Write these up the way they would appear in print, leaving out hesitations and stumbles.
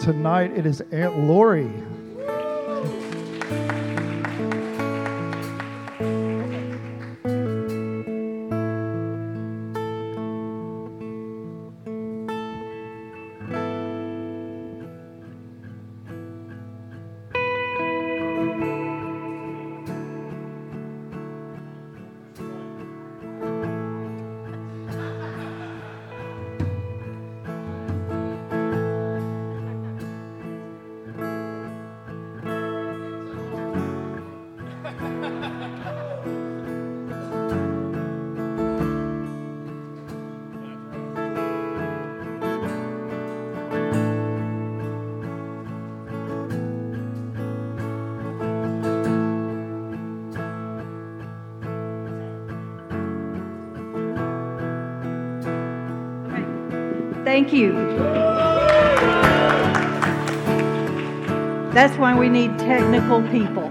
tonight, it is Aunt Lori. Thank you. That's why we need technical people.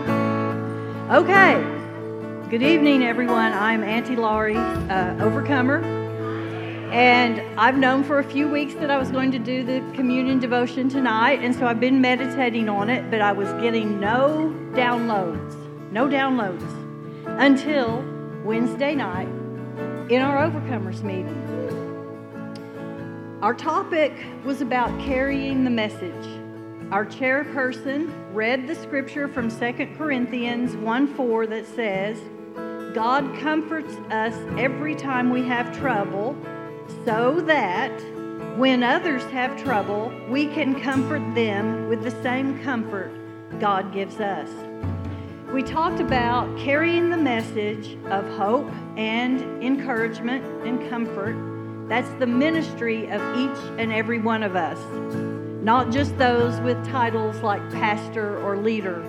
Okay. Good evening, everyone. I'm Auntie Laurie, Overcomer. And I've known for a few weeks that I was going to do the communion devotion tonight, and so I've been meditating on it, but I was getting no downloads until Wednesday night in our Overcomers meeting. Our topic was about carrying the message. Our chairperson read the scripture from 2 Corinthians 1:4 that says, God comforts us every time we have trouble, so that when others have trouble, we can comfort them with the same comfort God gives us. We talked about carrying the message of hope and encouragement and comfort. That's the ministry of each and every one of us, not just those with titles like pastor or leader.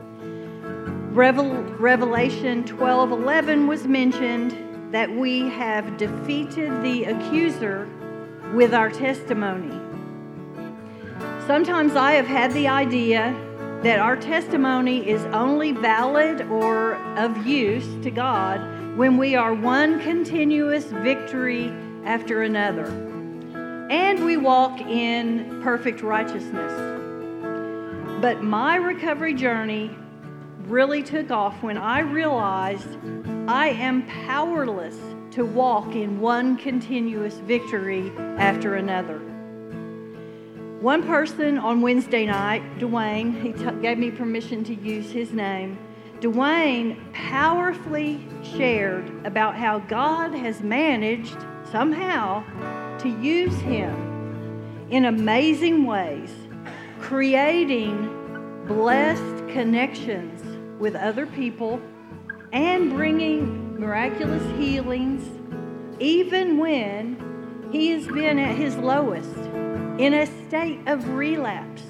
Revelation 12:11 was mentioned that we have defeated the accuser with our testimony. Sometimes I have had the idea that our testimony is only valid or of use to God when we are one continuous victory after another, and we walk in perfect righteousness. But my recovery journey really took off when I realized I am powerless to walk in one continuous victory after another. One person on Wednesday night, Dwayne, he gave me permission to use his name. Dwayne powerfully shared about how God has managed somehow to use him in amazing ways, creating blessed connections with other people and bringing miraculous healings even when he has been at his lowest, in a state of relapse,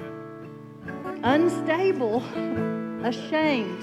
unstable, ashamed.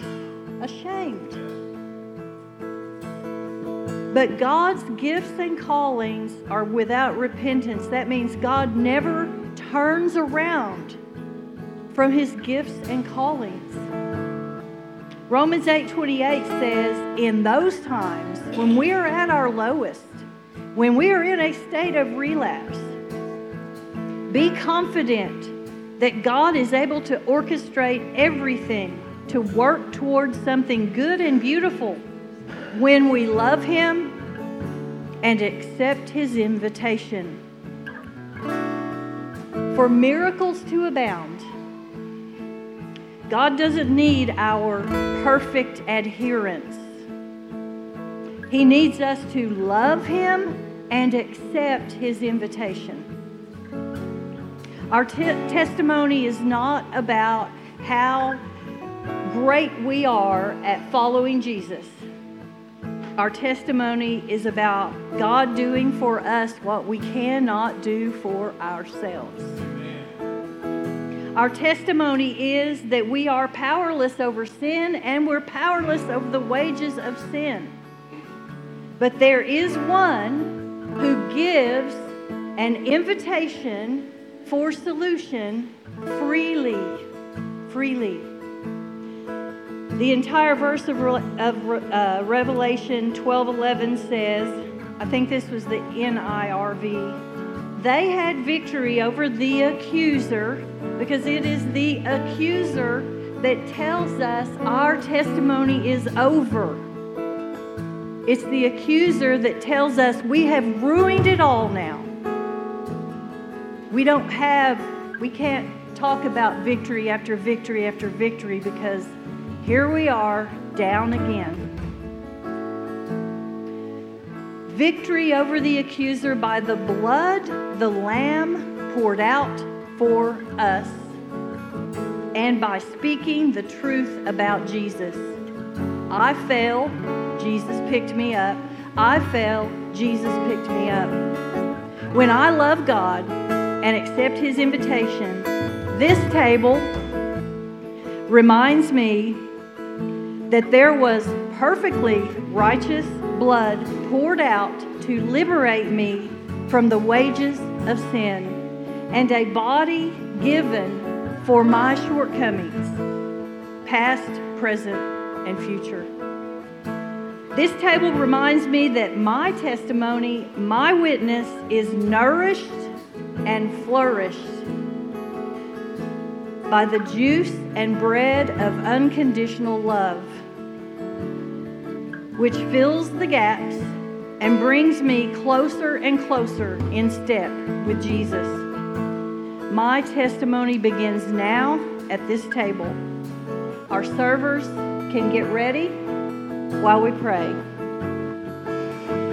But God's gifts and callings are without repentance. That means God never turns around from his gifts and callings. Romans 8:28 says, in those times when we are at our lowest, when we are in a state of relapse, be confident that God is able to orchestrate everything to work towards something good and beautiful when we love him and accept his invitation. For miracles to abound, God doesn't need our perfect adherence. He needs us to love him and accept his invitation. Our testimony is not about how great we are at following Jesus. Our testimony is about God doing for us what we cannot do for ourselves. Our testimony is that we are powerless over sin and we're powerless over the wages of sin. But there is one who gives an invitation for solution freely. The entire verse of Revelation 12:11 says, I think this was the NIRV, They had victory over the accuser, because it is the accuser that tells us our testimony is over. It's the accuser that tells us we have ruined it all now. We can't talk about victory after victory after victory, because here we are down again. Victory over the accuser by the blood the Lamb poured out for us, and by speaking the truth about Jesus. I fell, Jesus picked me up. I fell, Jesus picked me up. When I love God and accept His invitation, this table reminds me that there was perfectly righteous blood poured out to liberate me from the wages of sin, and a body given for my shortcomings, past, present, and future. This table reminds me that my testimony, my witness, is nourished and flourished by the juice and bread of unconditional love, which fills the gaps and brings me closer and closer in step with Jesus. My testimony begins now at this table. Our servers can get ready while we pray.